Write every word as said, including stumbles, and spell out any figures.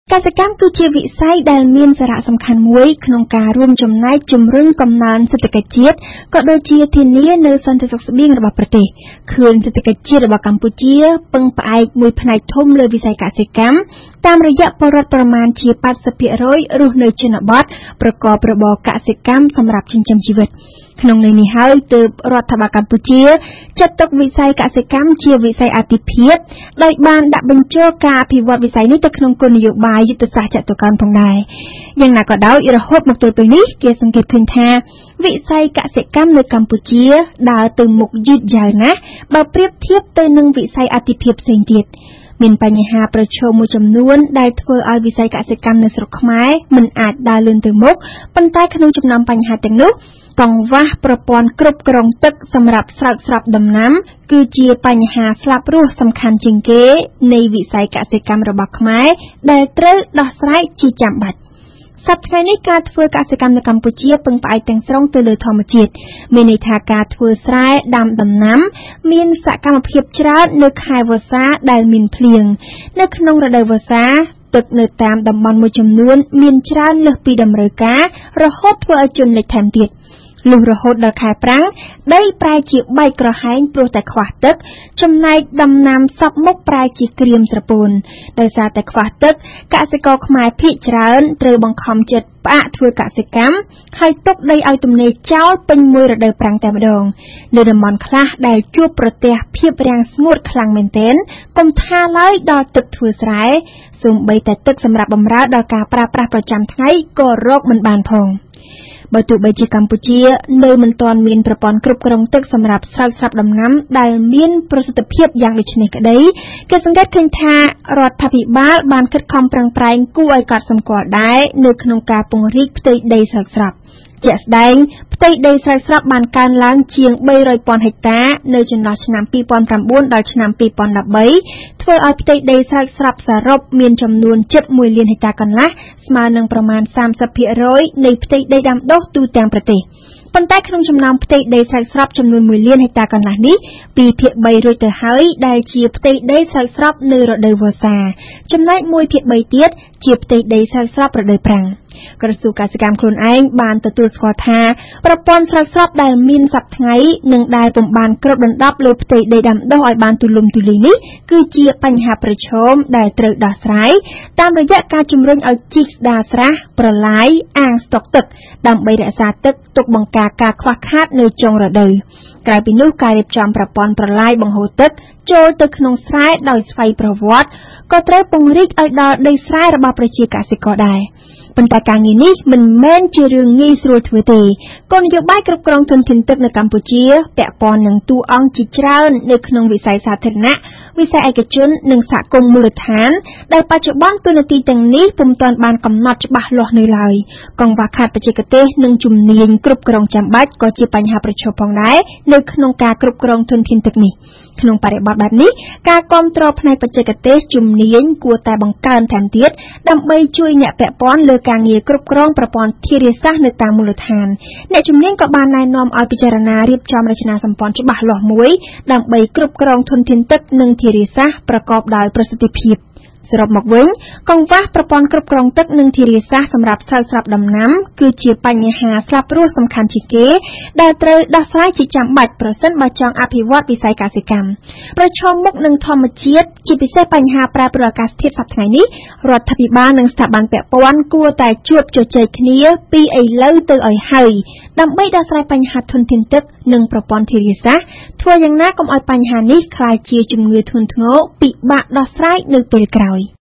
កសិកម្មគឺជាវិស័យដែលមានសារៈសំខាន់មួយក្នុងការរួមចំណែកជំរុញកំណើនសេដ្ឋកិច្ចជាតិក៏ដូចជាធានានូវសន្តិសុខស្បៀងរបស់ប្រទេសឃើញសេដ្ឋកិច្ចជាតិរបស់កម្ពុជាពឹងផ្អែកមួយផ្នែកធំលើវិស័យកសិកម្មតាមរយៈពលរដ្ឋប្រមាណជា 八十ភាគរយ រស់នៅជនបទប្រកបរបរកសិកម្មសម្រាប់ចិញ្ចឹមជីវិតក្នុងន័យនេះហើយទើបរដ្ឋាភិបាលកម្ពុជាចាត់ទុកវិស័យកសិកម្មជាវិស័យអាទិភាពដោយបានដាក់បញ្ចូលការអភិវឌ្ឍវិស័យនេះទៅក្នុងគោលនយោបាយយុទ្ធសាស្ត្រចតុកោណផងដែរយ៉ាងណាក៏ដោយរហូតមកទល់ពេលនេះគេសង្កេតឃើញថាវិស័យកសិកម្មនៅកម្ពុជាដើរទៅមុខយឺតយ៉ាវណាស់បើប្រៀបធៀបទៅនឹងវិស័យអាទិភាពផ្សេងទៀតមានបញ្ហាប្រឈមមួយចំនួនដែលធ្វើឲ្យវិស័យកសិកម្មនៅស្រុកខ្មែរមិនអាចដើរលឿនទៅមុខប៉ុន្តែក្នុងចំណោមបញ្ហាទាំងនោះកង្វះប្រព័ន្ធគ្រប់គ្រងទឹកសម្រាប់ស្រោចស្រពដំណាំគឺជាបញ្ហាស្លាប់រស់សំខាន់ជាងគេនៃវិស័យកសិកម្មរបស់ខ្មែរដែលត្រូវដោះស្រាយជាចាំបាច់សប្តាហ៍នេះការធ្វើកសិកម្មនៅកម្ពុជាពឹងផ្អែកទាំងស្រុងទៅលើធម្មជាតិមានន័យថាការធ្វើស្រែដាំដំណាំមានសកម្មភាពច្រើននៅខែវស្សាដែលមានភ្លៀងនៅក្នុងរដូវវស្សាទឹកនៅតាមតំបន់មួយចំនួនមានច្រើនលើសពីតម្រូវការរហូតធ្វើឲ្យជន់លិចថែមទៀតលុះរហូតដល់ខែប្រាំងដីប្រែជាបែកក្រហែងព្រោះតែខ្វះទឹកចំណែកដំណាំសពមុខប្រែជាក្រៀមស្រពោនដោយសារតែខ្វះទឹកកសិករខ្មែរភាគច្រើនត្រូវបង្ខំចិត្តផ្អាកធ្វើកសិកម្មហើយទុកដីឲ្យទំនេរចោលពេញមួយរដូវប្រាំងតែម្ដងនៅតំបន់ខ្លះដែលជួបប្រទះភាពរាំងស្ងួតខ្លាំងមែនទែនកុំថាឡើយដល់ទឹកធ្វើស្រែសូម្បីតែទឹកសម្រាប់បម្រើដល់ការប្រើប្រាស់ប្រចាំថ្ងៃក៏រកមិនបានផងបើទោះបីជាកម្ពុជានៅមិនទាន់មានប្រព័ន្ធគ្រប់គ្រងទឹកសម្រាប់ស្រោចស្រពដំណាំដែលមានប្រសិទ្ធភាពយ៉ាងដូចនេះក្តីគេសង្កេតឃើញថារដ្ឋាភិបាលបានខិតខំប្រឹងប្រែងគួរឲ្យកត់សម្គាល់ដែរនៅក្នុងការពង្រីកផ្ទៃដីស្រោចស្រពជាក់ស្ដែងផ្ទៃដីស្រោចស្រពបានកើនឡើងជាង បីរយពាន់ហិកតានៅចន្លោះឆ្នាំ ពីរពាន់ប្រាំបួន ដល់ឆ្នាំ ពីរពាន់ដប់បីធ្វើឲ្យផ្ទៃដីស្រោចស្រពសរុបមានចំនួនជិតមួយលានហិកតាកន្លះស្មើនឹងប្រមាណ សាមសិបភាគរយ នៃផ្ទៃដីដាំដុះទូទាំងប្រទេសប៉ុន្តែក្នុងចំណោមផ្ទៃដីស្រោចស្រពចំនួនមួយលានហិកតាកន្លះនេះពីរភាគបីរួចទៅហើយដែលជាផ្ទៃដីស្រោចស្រពនៅរដូវវស្សាចំណែកមួយភាគបីទៀតជាផ្ទៃដីស្រោចស្រពរដូវប្រាំងក្រសួងកសិកម្មខ្លួនឯងបានទទួលស្គាល់ថាប្រព័ន្ធស្រោចស្រពដែលមានសប្តាហ៍ថ្ងៃនិងដែលពុំបានគ្របដណ្ដប់លើផ្ទៃដីដាំដុះឲ្យបានទូលំទូលាយនេះគឺជាបញ្ហាប្រឈមដែលត្រូវដោះស្រាយតាមរយៈការជំរុញឲ្យជីកស្ដារស្រះប្រឡាយអាងស្តុកទឹកដើម្បីរក្សាទឹកទុកបង្ការការខ្វះខាតនៅចុងរដូវក្រៅពីនោះការរៀបចំប្រព័ន្ធប្រឡាយបង្ហូរទឹកចូលទៅក្នុងស្រែដោយស្វ័យប្រវត្តិក៏ត្រូវពង្រីកឲ្យដល់ដីស្រែរបស់ប្រជាកសិករដែរប៉ុន្តែការងារនេះមិនមែនជារឿងងាយស្រួលធ្វើទេគោលនយោបាយគ្រប់គ្រងធនធានទឹកនៅកម្ពុជាពាក់ព័ន្ធនឹងតួអង្គជាច្រើននៅក្នុងវិស័យសាធារណៈវិស័យឯកជននិងសហគមន៍មូលដ្ឋានដែលបច្ចុប្បន្នទូនាទីទាំងនេះពុំទាន់បានកំណត់ច្បាស់លាស់នៅឡើយកង្វះខាតបច្ចេកទេសនិងជំនាញគ្រប់គ្រងចាំបាច់ក៏ជាបញ្ហាប្រឈមផងដែរនៅក្នុងការគ្រប់គ្រងធនធានទឹកនេះក្នុងបរិបទបែបនេះការគាំទ្រផ្នែកបច្ចេកទេសជំនាញគួរតែបង្កើនថែមទៀតដើម្បីជួយអ្នកពាក់ព័ន្ធលើការងារគ្រប់គ្រងប្រព័ន្ធធារាសាស្ត្រនៅតាមមូលដ្ឋានអ្នកជំនាញក៏បានណែនាំឲ្យពិចារណារៀបចំរចនាសម្ព័ន្ធច្បាស់លាស់មួយដើម្បីគ្រប់គ្រងធនធានទឹកនិងធារាសាស្ត្រប្រកបដោយប្រសិទ្ធភាពសរុបមកវិញកង្វះប្រព័ន្ធគ្រប់គ្រងទឹកនិងធារាសាស្ត្រសម្រាប់ស្រោចស្រពដំណាំគឺជាបញ្ហាស្លាប់រស់សំខាន់ជាងគេដែលត្រូវដោះស្រាយជាចាំបាច់ប្រសិនបើចង់អភិវឌ្ឍវិស័យកសិកម្មប្រឈមមុខនឹងធម្មជាតិជាពិសេសបញ្ហាប្រែប្រួលអាកាសធាតុសប្តាហ៍នេះរដ្ឋាភិបាលនិងស្ថាប័នពាក់ព័ន្ធគួរតែជួបជជែកគ្នាពីឥឡូវទៅឲ្យហើយដើម្បីដោះស្រាយបញ្ហាធនធានទឹកនិងប្រព័ន្ធធារាសាស្ត្រធ្វើយ៉ាងណាកុំឲ្យបញ្ហានេះក្លាយជាជំងឺធ្ងន់ធ្ងរពិបាកដោះស្រាយនៅពេលក្រោយ